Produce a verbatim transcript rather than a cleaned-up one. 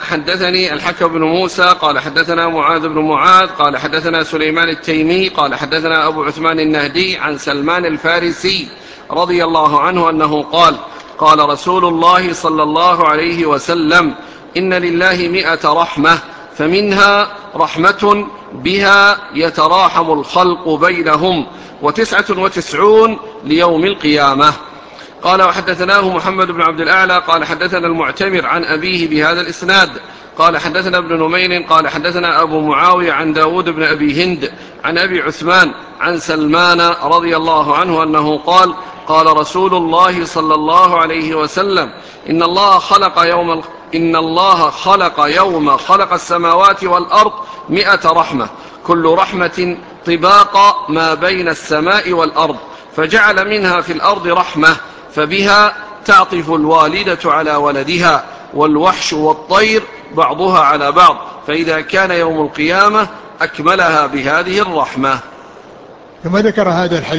حدثني الحكم بن موسى قال حدثنا معاذ بن معاذ قال حدثنا سليمان التيمي قال حدثنا أبو عثمان النهدي عن سلمان الفارسي رضي الله عنه أنه قال قال رسول الله صلى الله عليه وسلم إن لله مئة رحمة فمنها رحمة بها يتراحم الخلق بينهم وتسعة وتسعون ليوم القيامة. قال وحدثناه محمد بن عبد الأعلى قال حدثنا المعتمر عن أبيه بهذا الإسناد قال حدثنا ابن نمير قال حدثنا أبو معاوية عن داود بن أبي هند عن أبي عثمان عن سلمان رضي الله عنه أنه قال قال رسول الله صلى الله عليه وسلم إن الله خلق يوم إن الله خلق يوم خلق السماوات والأرض مئة رحمة كل رحمة طباق ما بين السماء والأرض فجعل منها في الأرض رحمة فبها تعطف الوالدة على ولدها والوحش والطير بعضها على بعض فإذا كان يوم القيامة أكملها بهذه الرحمة. ثم ذكر هذا الحديث